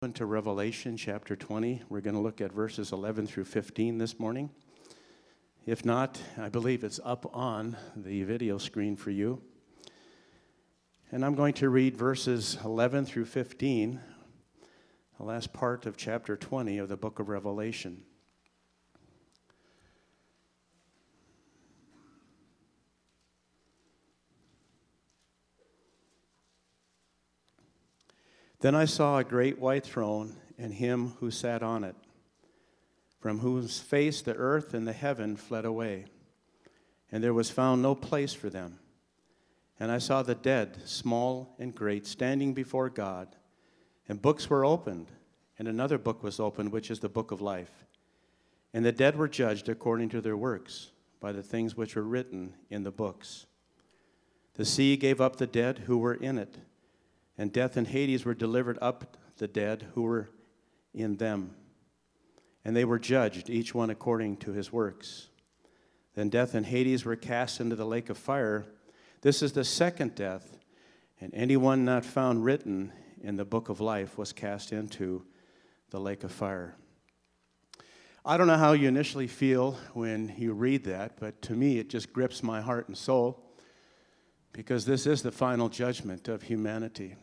To Revelation chapter 20. We're going to look at verses 11 through 15 this morning. If not, I believe it's up on the video screen for you. And I'm going to read verses 11 through 15, the last part of chapter 20 of the book of Revelation. Then I saw a great white throne and him who sat on it, from whose face the earth and the heaven fled away, and there was found no place for them. And I saw the dead, small and great, standing before God, and books were opened, and another book was opened, which is the book of life. And the dead were judged according to their works, by the things which were written in the books. The sea gave up the dead who were in it, and death and Hades were delivered up the dead who were in them. And they were judged, each one according to his works. Then death and Hades were cast into the lake of fire. This is the second death, and anyone not found written in the book of life was cast into the lake of fire. I don't know how you initially feel when you read that, but to me it just grips my heart and soul, because this is the final judgment of humanity.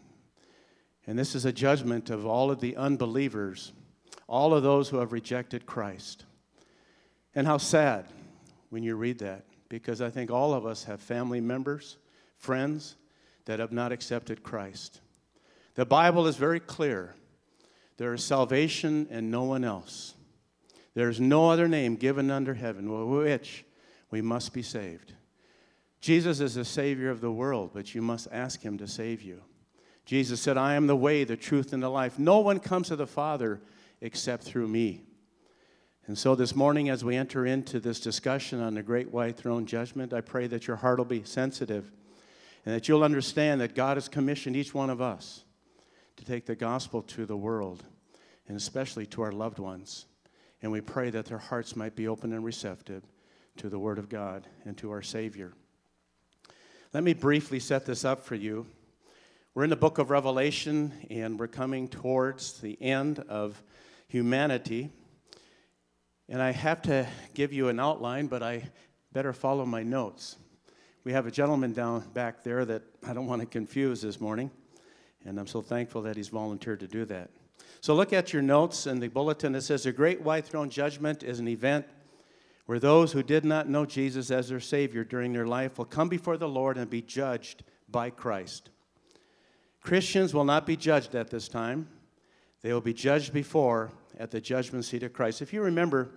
And this is a judgment of all of the unbelievers, all of those who have rejected Christ. And how sad when you read that, because I think all of us have family members, friends that have not accepted Christ. The Bible is very clear. There is salvation and no one else. There is no other name given under heaven with which we must be saved. Jesus is the Savior of the world, but you must ask Him to save you. Jesus said, I am the way, the truth, and the life. No one comes to the Father except through me. And so this morning, as we enter into this discussion on the great white throne judgment, I pray that your heart will be sensitive and that you'll understand that God has commissioned each one of us to take the gospel to the world, and especially to our loved ones. And we pray that their hearts might be open and receptive to the Word of God and to our Savior. Let me briefly set this up for you. We're in the book of Revelation, and we're coming towards the end of humanity. And I have to give you an outline, but I better follow my notes. We have a gentleman down back there that I don't want to confuse this morning, and I'm so thankful that he's volunteered to do that. So look at your notes in the bulletin. It says, the great white throne judgment is an event where those who did not know Jesus as their Savior during their life will come before the Lord and be judged by Christ. Christians will not be judged at this time. They will be judged before at the judgment seat of Christ. If you remember,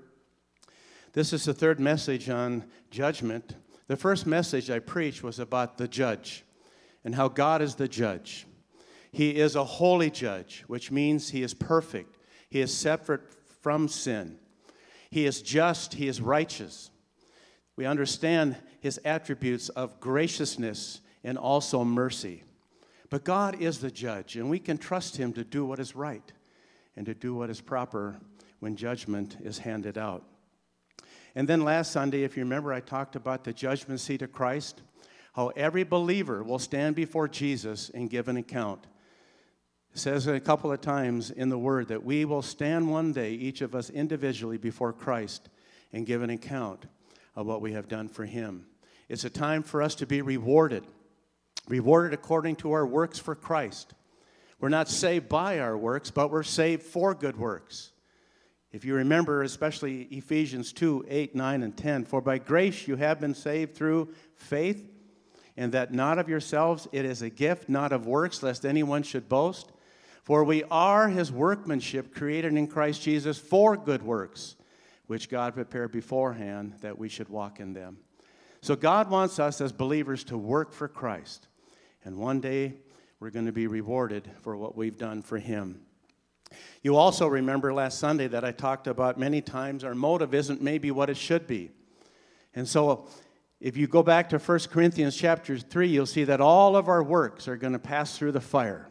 this is the third message on judgment. The first message I preached was about the judge and how God is the judge. He is a holy judge, which means He is perfect. He is separate from sin. He is just. He is righteous. We understand His attributes of graciousness and also mercy. But God is the judge, and we can trust Him to do what is right and to do what is proper when judgment is handed out. And then last Sunday, if you remember, I talked about the judgment seat of Christ, how every believer will stand before Jesus and give an account. It says a couple of times in the Word that we will stand one day, each of us individually, before Christ and give an account of what we have done for Him. It's a time for us to be rewarded according to our works for Christ. We're not saved by our works, but we're saved for good works. If you remember, especially Ephesians 2, 8, 9, and 10, for by grace you have been saved through faith, and that not of yourselves, it is a gift, not of works, lest anyone should boast. For we are His workmanship, created in Christ Jesus for good works, which God prepared beforehand that we should walk in them. So God wants us as believers to work for Christ. And one day, we're going to be rewarded for what we've done for Him. You also remember last Sunday that I talked about many times our motive isn't maybe what it should be. And so if you go back to 1 Corinthians chapter 3, you'll see that all of our works are going to pass through the fire.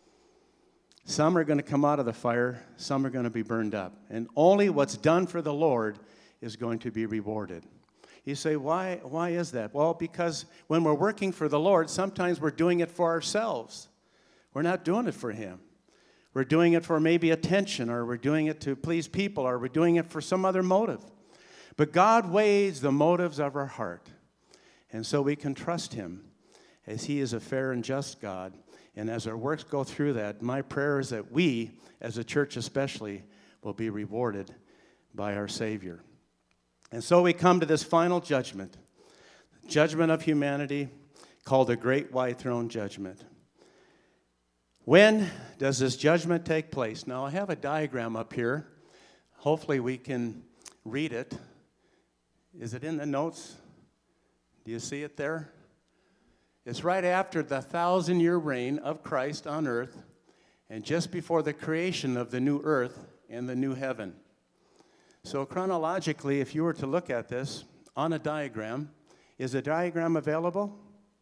Some are going to come out of the fire, some are going to be burned up. And only what's done for the Lord is going to be rewarded. You say, why is that? Well, because when we're working for the Lord, sometimes we're doing it for ourselves. We're not doing it for Him. We're doing it for maybe attention, or we're doing it to please people, or we're doing it for some other motive. But God weighs the motives of our heart. And so we can trust him as he is a fair and just God. And as our works go through that, my prayer is that we, as a church especially, will be rewarded by our Savior. And so we come to this final judgment of humanity, called the Great White Throne Judgment. When does this judgment take place? Now, I have a diagram up here. Hopefully we can read it. Is it in the notes? Do you see it there? It's right after the 1,000-year reign of Christ on earth and just before the creation of the new earth and the new heaven. So chronologically, if you were to look at this on a diagram, is the diagram available?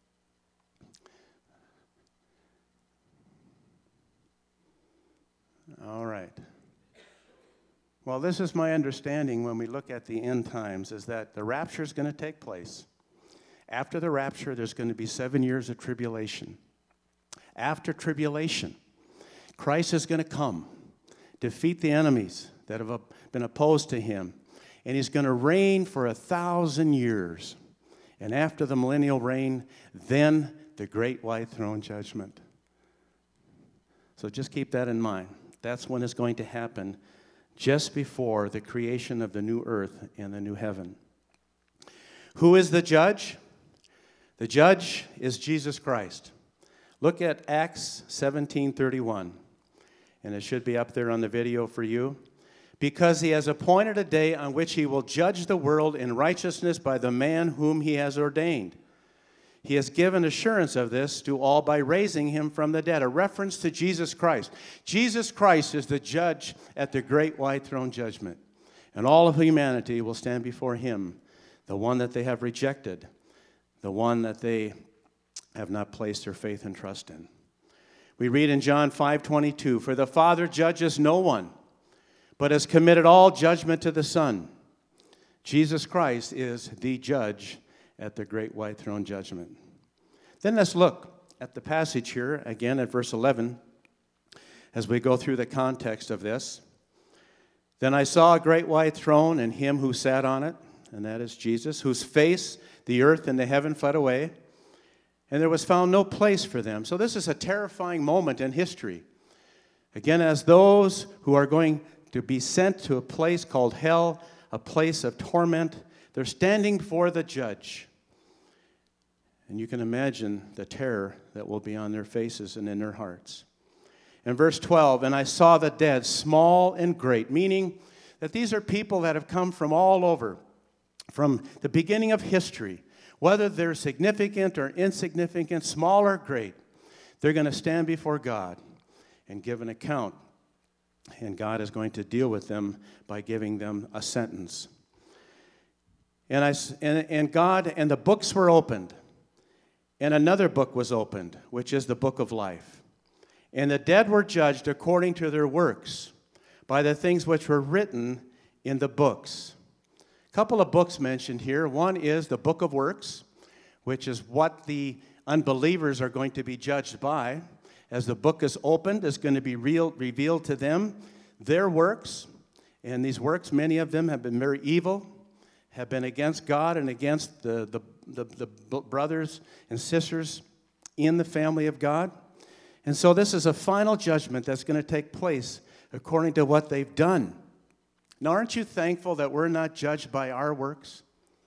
All right. Well, this is my understanding when we look at the end times, is that the rapture is going to take place. After the rapture, there's going to be 7 years of tribulation. After tribulation, Christ is going to come, defeat the enemies that have been opposed to him, and he's going to reign for 1,000 years. And after the millennial reign, then the Great White Throne Judgment. So just keep that in mind. That's when it's going to happen, just before the creation of the new earth and the new heaven. Who is the judge? The judge is Jesus Christ. Look at Acts 17:31, and it should be up there on the video for you. Because he has appointed a day on which he will judge the world in righteousness by the man whom he has ordained. He has given assurance of this to all by raising him from the dead. A reference to Jesus Christ. Jesus Christ is the judge at the Great White Throne Judgment. And all of humanity will stand before him, the one that they have rejected, the one that they have not placed their faith and trust in. We read in John 5:22, "For the Father judges no one, but has committed all judgment to the Son." Jesus Christ is the judge at the Great White Throne Judgment. Then let's look at the passage here, again at verse 11, as we go through the context of this. "Then I saw a great white throne and him who sat on it," and that is Jesus, "whose face the earth and the heaven fled away, and there was found no place for them." So this is a terrifying moment in history. Again, as those who are going to be sent to a place called hell, a place of torment, they're standing before the judge. And you can imagine the terror that will be on their faces and in their hearts. In verse 12, "And I saw the dead, small and great," meaning that these are people that have come from all over, from the beginning of history, whether they're significant or insignificant, small or great, they're going to stand before God and give an account. And God is going to deal with them by giving them a sentence. And God, and the books were opened. And another book was opened, which is the book of life. And the dead were judged according to their works, by the things which were written in the books. A couple of books mentioned here. One is the book of works, which is what the unbelievers are going to be judged by. As the book is opened, it's going to be revealed to them their works. And these works, many of them have been very evil, have been against God and against the brothers and sisters in the family of God. And so this is a final judgment that's going to take place according to what they've done. Now, aren't you thankful that we're not judged by our works?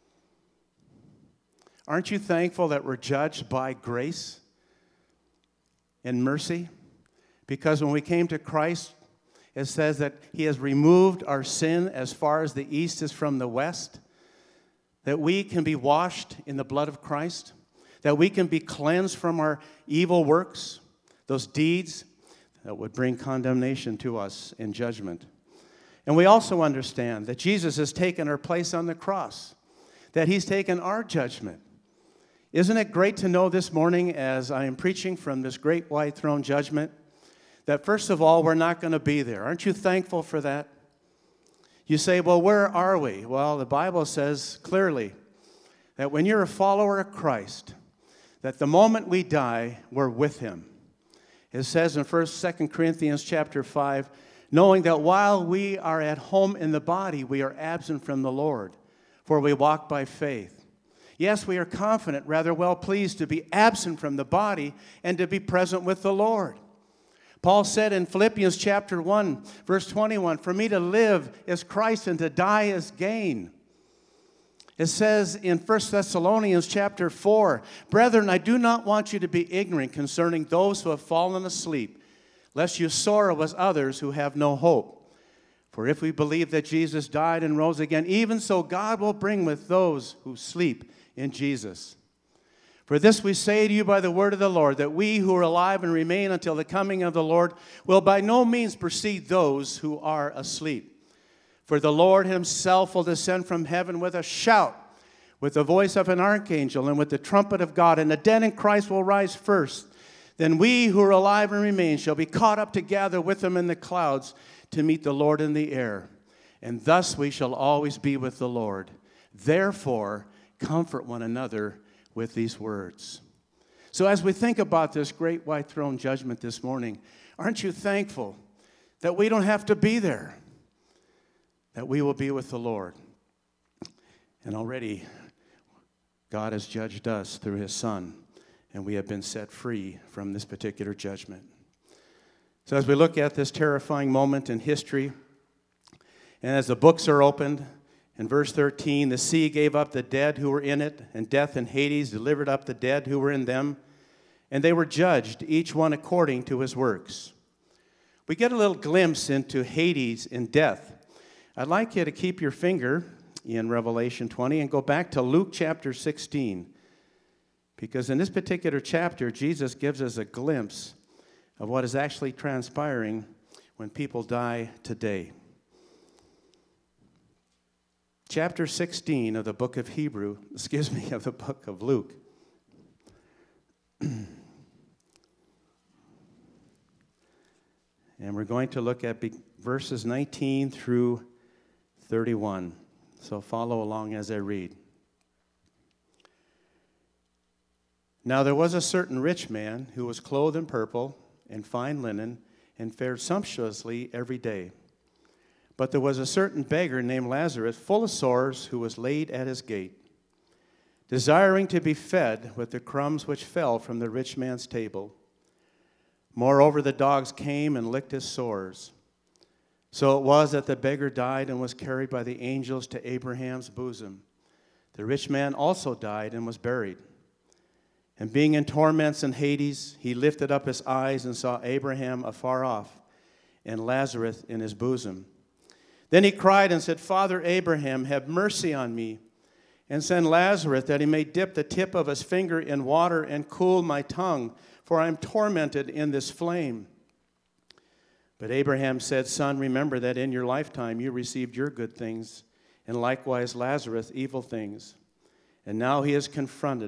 Aren't you thankful that we're judged by grace and mercy? Because when we came to Christ, it says that he has removed our sin as far as the east is from the west, that we can be washed in the blood of Christ, that we can be cleansed from our evil works, those deeds that would bring condemnation to us in judgment. And we also understand that Jesus has taken our place on the cross, that he's taken our judgment. Isn't it great to know this morning, as I am preaching from this great white throne judgment, that first of all, we're not going to be there? Aren't you thankful for that? You say, well, where are we? Well, the Bible says clearly that when you're a follower of Christ, that the moment we die, we're with him. It says in 2 Corinthians chapter 5, knowing that while we are at home in the body, we are absent from the Lord, for we walk by faith. Yes, we are confident, rather well pleased to be absent from the body and to be present with the Lord. Paul said in Philippians chapter 1, verse 21, for me to live is Christ and to die is gain. It says in 1 Thessalonians chapter 4, brethren, I do not want you to be ignorant concerning those who have fallen asleep, lest you sorrow as others who have no hope. For if we believe that Jesus died and rose again, even so God will bring with those who sleep in Jesus. For this we say to you by the word of the Lord, that we who are alive and remain until the coming of the Lord will by no means precede those who are asleep. For the Lord himself will descend from heaven with a shout, with the voice of an archangel, and with the trumpet of God, and the dead in Christ will rise first. Then we who are alive and remain shall be caught up together with them in the clouds to meet the Lord in the air. And thus we shall always be with the Lord. Therefore, comfort one another with these words. So as we think about this great white throne judgment this morning, aren't you thankful that we don't have to be there? That we will be with the Lord. And already, God has judged us through his Son, and we have been set free from this particular judgment. So as we look at this terrifying moment in history, and as the books are opened, in verse 13, the sea gave up the dead who were in it, and death and Hades delivered up the dead who were in them, and they were judged, each one according to his works. We get a little glimpse into Hades and death. I'd like you to keep your finger in Revelation 20 and go back to Luke chapter 16. Because in this particular chapter, Jesus gives us a glimpse of what is actually transpiring when people die today. Chapter 16 of the book of of the book of Luke. And we're going to look at verses 19 through 31. So follow along as I read. Now there was a certain rich man who was clothed in purple and fine linen and fared sumptuously every day. But there was a certain beggar named Lazarus, full of sores, who was laid at his gate, desiring to be fed with the crumbs which fell from the rich man's table. Moreover, the dogs came and licked his sores. So it was that the beggar died and was carried by the angels to Abraham's bosom. The rich man also died and was buried. And being in torments in Hades, he lifted up his eyes and saw Abraham afar off and Lazarus in his bosom. Then he cried and said, Father Abraham, have mercy on me, and send Lazarus that he may dip the tip of his finger in water and cool my tongue, for I am tormented in this flame. But Abraham said, Son, remember that in your lifetime you received your good things, and likewise Lazarus evil things. And now he is comforted,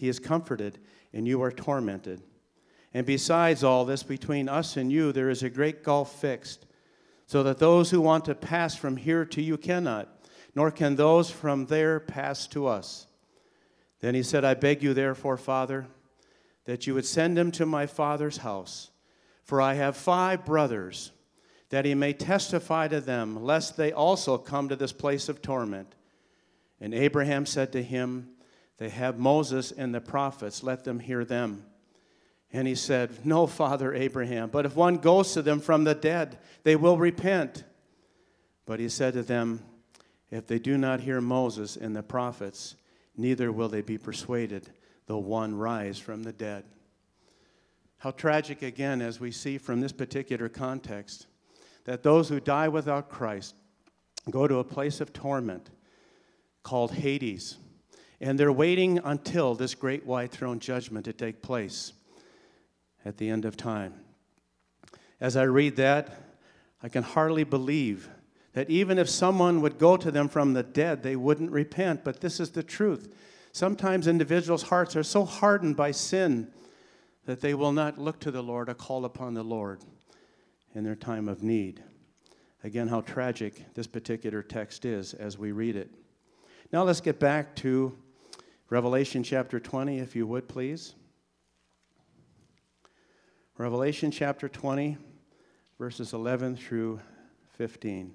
and you are tormented. And besides all this, between us and you there is a great gulf fixed, so that those who want to pass from here to you cannot, nor can those from there pass to us. Then he said, I beg you therefore, Father, that you would send him to my father's house, for I have 5 brothers, that he may testify to them, lest they also come to this place of torment. And Abraham said to him, They have Moses and the prophets, let them hear them. And he said, No, Father Abraham, but if one goes to them from the dead, they will repent. But he said to them, If they do not hear Moses and the prophets, neither will they be persuaded, though one rise from the dead. How tragic, again, as we see from this particular context, that those who die without Christ go to a place of torment called Hades, and they're waiting until this great white throne judgment to take place at the end of time. As I read that, I can hardly believe that even if someone would go to them from the dead, they wouldn't repent, but this is the truth. Sometimes individuals' hearts are so hardened by sin that they will not look to the Lord or call upon the Lord in their time of need. Again, how tragic this particular text is as we read it. Now let's get back to Revelation chapter 20, if you would, please. Revelation chapter 20, verses 11 through 15.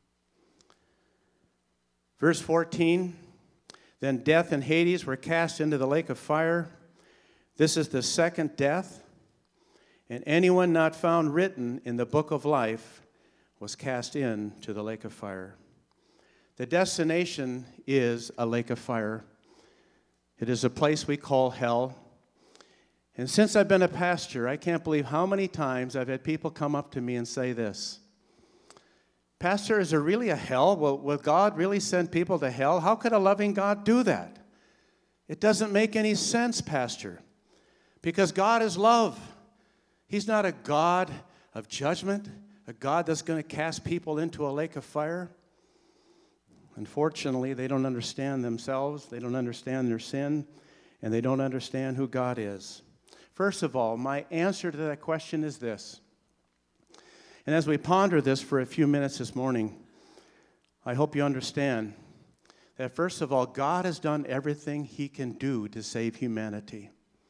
Verse 14, then death and Hades were cast into the lake of fire. This is the second death, and anyone not found written in the book of life was cast into the lake of fire. The destination is a lake of fire. It is a place we call hell. And since I've been a pastor, I can't believe how many times I've had people come up to me and say this: Pastor, is there really a hell? Will God really send people to hell? How could a loving God do that? It doesn't make any sense, Pastor, because God is love. He's not a God of judgment, a God that's going to cast people into a lake of fire. Unfortunately, they don't understand themselves, they don't understand their sin, and they don't understand who God is. First of all, my answer to that question is this. And as we ponder this for a few minutes this morning, I hope you understand that, first of all, God has done everything He can do to save humanity.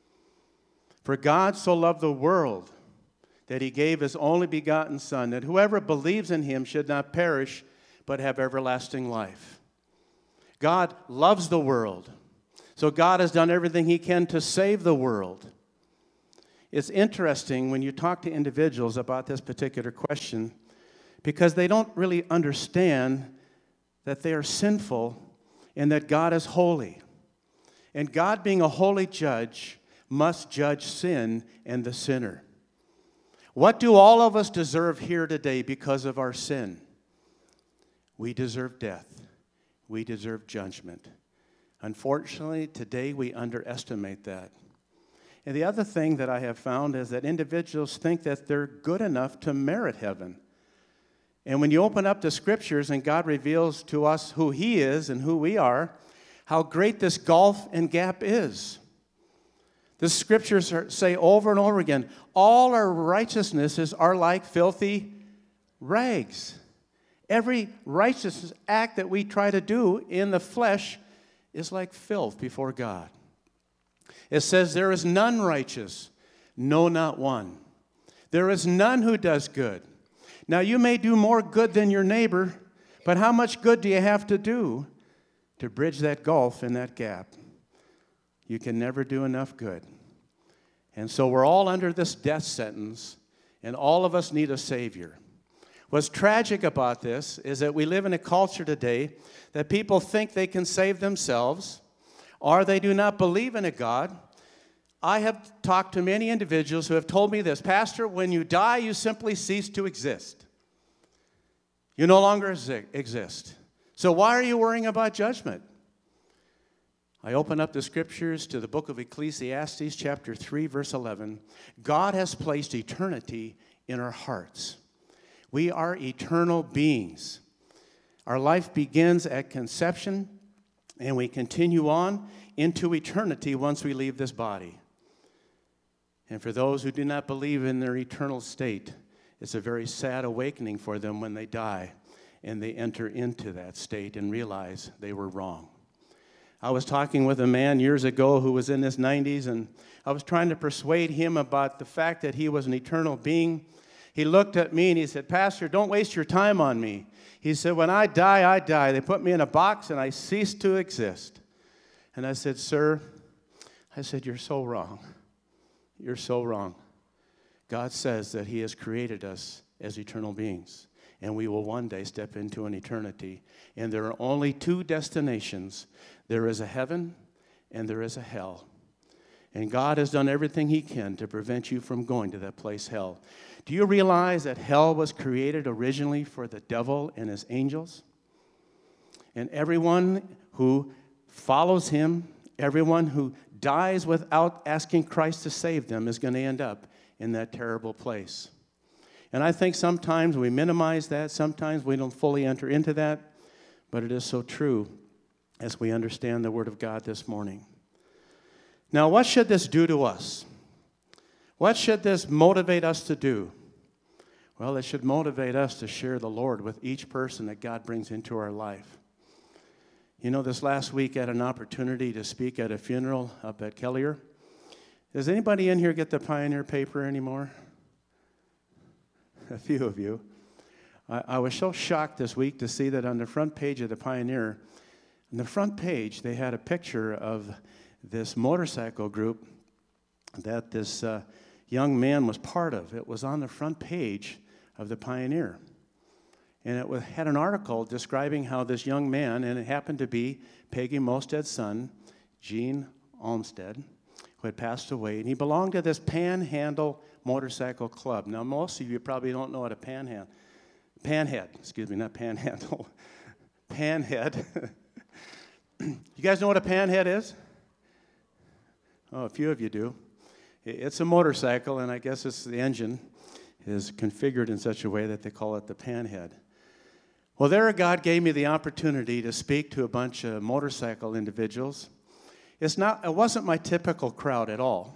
For God so loved the world that He gave His only begotten Son, that whoever believes in Him should not perish, but have everlasting life. God loves the world, so God has done everything He can to save the world. It's interesting when you talk to individuals about this particular question, because they don't really understand that they are sinful and that God is holy. And God, being a holy judge, must judge sin and the sinner. What do all of us deserve here today because of our sin? We deserve death. We deserve judgment. Unfortunately, today we underestimate that. And the other thing that I have found is that individuals think that they're good enough to merit heaven. And when you open up the Scriptures and God reveals to us who He is and who we are, how great this gulf and gap is. The Scriptures say over and over again, all our righteousnesses are like filthy rags. Every righteous act that we try to do in the flesh is like filth before God. It says, there is none righteous, no, not one. There is none who does good. Now, you may do more good than your neighbor, but how much good do you have to do to bridge that gulf and that gap? You can never do enough good. And so we're all under this death sentence, and all of us need a Savior. What's tragic about this is that we live in a culture today that people think they can save themselves, or they do not believe in a God. I have talked to many individuals who have told me this: Pastor, when you die, you simply cease to exist. You no longer exist. So why are you worrying about judgment? I open up the Scriptures to the book of Ecclesiastes, chapter 3, verse 11. God has placed eternity in our hearts. We are eternal beings. Our life begins at conception, and we continue on into eternity once we leave this body. And for those who do not believe in their eternal state, it's a very sad awakening for them when they die and they enter into that state and realize they were wrong. I was talking with a man years ago who was in his 90s, and I was trying to persuade him about the fact that he was an eternal being. He looked at me and he said, Pastor, don't waste your time on me. He said, when I die, I die. They put me in a box and I cease to exist. And I said, sir, you're so wrong. You're so wrong. God says that He has created us as eternal beings, and we will one day step into an eternity. And there are only two destinations. There is a heaven and there is a hell. And God has done everything He can to prevent you from going to that place, hell. Do you realize that hell was created originally for the devil and his angels? And everyone who follows him, everyone who dies without asking Christ to save them, is going to end up in that terrible place. And I think sometimes we minimize that. Sometimes we don't fully enter into that. But it is so true as we understand the Word of God this morning. Now, what should this do to us? What should this motivate us to do? Well, it should motivate us to share the Lord with each person that God brings into our life. You know, this last week I had an opportunity to speak at a funeral up at Kelliher. Does anybody in here get the Pioneer paper anymore? a few of you. I was so shocked this week to see that on the front page of the Pioneer, on the front page, they had a picture of this motorcycle group that this young man was part of. It was on the front page of the Pioneer. And it had an article describing how this young man, and it happened to be Peggy Mosted's son, Gene Olmsted, who had passed away, and he belonged to this Panhandle Motorcycle Club. Now, most of you probably don't know what a panhead, not panhandle, panhead. You guys know what a panhead is? Oh, a few of you do. It's a motorcycle, and I guess it's the engine is configured in such a way that they call it the panhead. Well, there God gave me the opportunity to speak to a bunch of motorcycle individuals. It wasn't my typical crowd at all.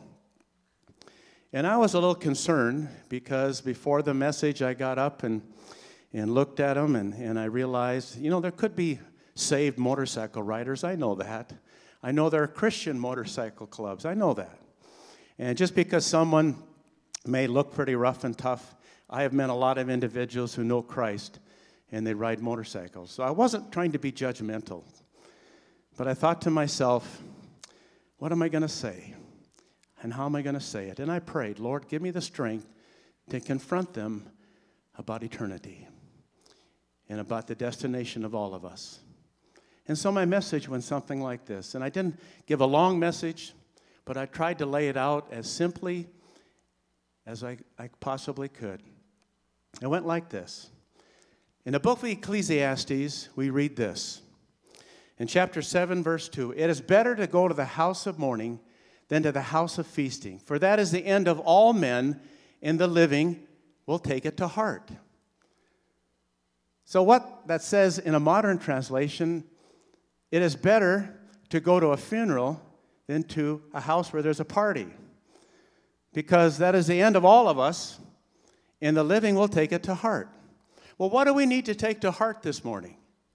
And I was a little concerned because before the message I got up and looked at them and I realized, there could be saved motorcycle riders. I know that. I know there are Christian motorcycle clubs. I know that. And just because someone may look pretty rough and tough, I have met a lot of individuals who know Christ and they ride motorcycles. So I wasn't trying to be judgmental. But I thought to myself, what am I going to say? And how am I going to say it? And I prayed, Lord, give me the strength to confront them about eternity and about the destination of all of us. And so my message went something like this. And I didn't give a long message, but I tried to lay it out as simply as I possibly could. It went like this. In the book of Ecclesiastes, we read this. In chapter 7, verse 2, it is better to go to the house of mourning than to the house of feasting, for that is the end of all men, and the living will take it to heart. So what that says in a modern translation, it is better to go to a funeral than to a house where there's a party, because that is the end of all of us, and the living will take it to heart. Well, what do we need to take to heart this morning?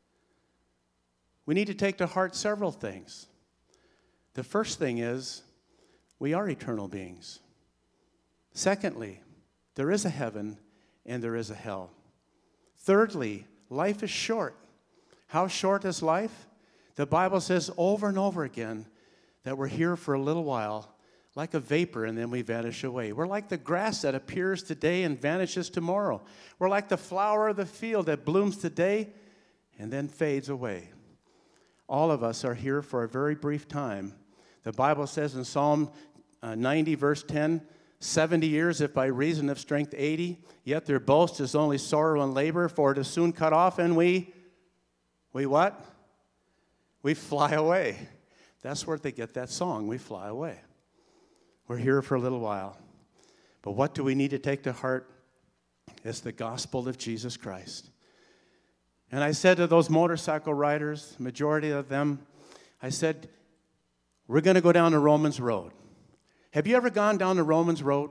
We need to take to heart several things. The first thing is, we are eternal beings. Secondly, there is a heaven and there is a hell. Thirdly, life is short. How short is life? The Bible says over and over again that we're here for a little while, like a vapor, and then we vanish away. We're like the grass that appears today and vanishes tomorrow. We're like the flower of the field that blooms today and then fades away. All of us are here for a very brief time. The Bible says in Psalm 90, verse 10, 70 years, if by reason of strength 80, yet their boast is only sorrow and labor, for it is soon cut off, and we what? We fly away. That's where they get that song, we fly away. We're here for a little while. But what do we need to take to heart? It's the gospel of Jesus Christ. And I said to those motorcycle riders, majority of them, I said, we're going to go down the Romans Road. Have you ever gone down the Romans Road?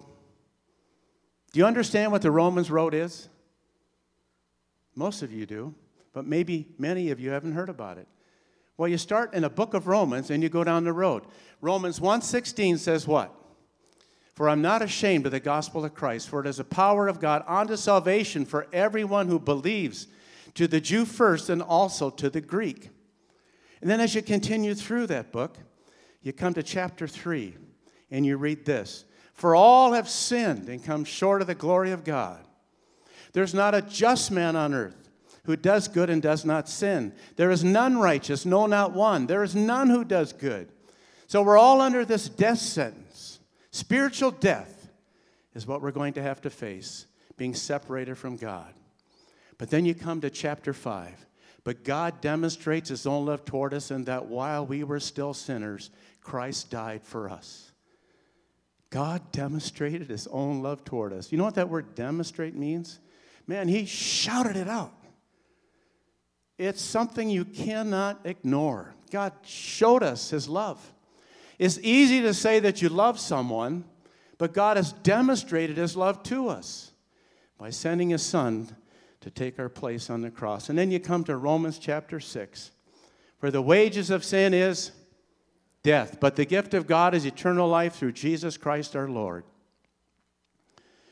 Do you understand what the Romans Road is? Most of you do, but maybe many of you haven't heard about it. Well, you start in the book of Romans and you go down the road. Romans 1:16 says what? For I'm not ashamed of the gospel of Christ, for it is the power of God unto salvation for everyone who believes, to the Jew first and also to the Greek. And then as you continue through that book, you come to chapter 3, and you read this. For all have sinned and come short of the glory of God. There's not a just man on earth who does good and does not sin. There is none righteous, no, not one. There is none who does good. So we're all under this death sentence. Spiritual death is what we're going to have to face, being separated from God. But then you come to chapter 5. But God demonstrates his own love toward us in that while we were still sinners, Christ died for us. God demonstrated his own love toward us. You know what that word demonstrate means? Man, he shouted it out. It's something you cannot ignore. God showed us his love. It's easy to say that you love someone, but God has demonstrated his love to us by sending his son to take our place on the cross. And then you come to Romans chapter 6. For the wages of sin is death, but the gift of God is eternal life through Jesus Christ our Lord.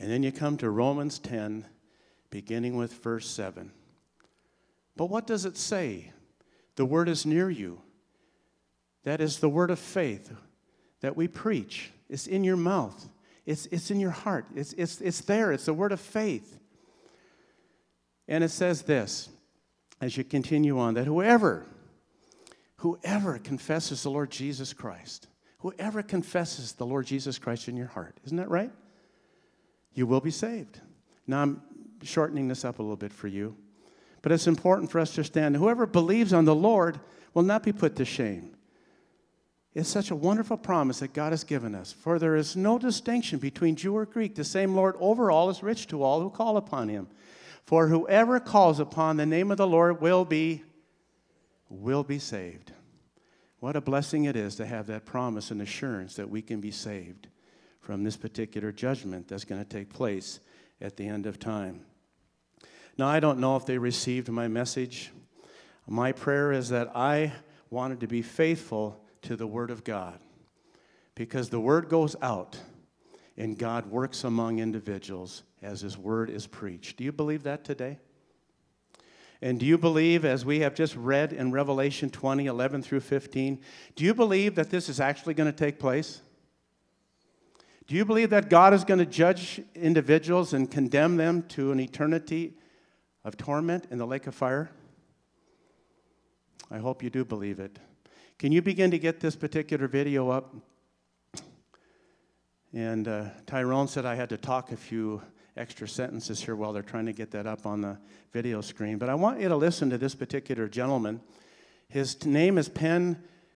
And then you come to Romans 10, beginning with verse 7. But what does it say? The word is near you. That is the word of faith that we preach. It's in your mouth. It's in your heart. It's there. It's the word of faith. And it says this, as you continue on, that whoever confesses the Lord Jesus Christ, whoever confesses the Lord Jesus Christ in your heart, isn't that right? You will be saved. Now I'm shortening this up a little bit for you, but it's important for us to understand that whoever believes on the Lord will not be put to shame. It's such a wonderful promise that God has given us. For there is no distinction between Jew or Greek. The same Lord over all is rich to all who call upon him. For whoever calls upon the name of the Lord will be saved. What a blessing it is to have that promise and assurance that we can be saved from this particular judgment that's going to take place at the end of time. Now, I don't know if they received my message. My prayer is that I wanted to be faithful to the Word of God, because the Word goes out and God works among individuals as His Word is preached. Do you believe that today? And do you believe, as we have just read in Revelation 20, 11 through 15, do you believe that this is actually going to take place? Do you believe that God is going to judge individuals and condemn them to an eternity of torment in the lake of fire? I hope you do believe it. Can you begin to get this particular video up? And Tyrone said I had to talk a few extra sentences here while they're trying to get that up on the video screen. But I want you to listen to this particular gentleman. His name is Penn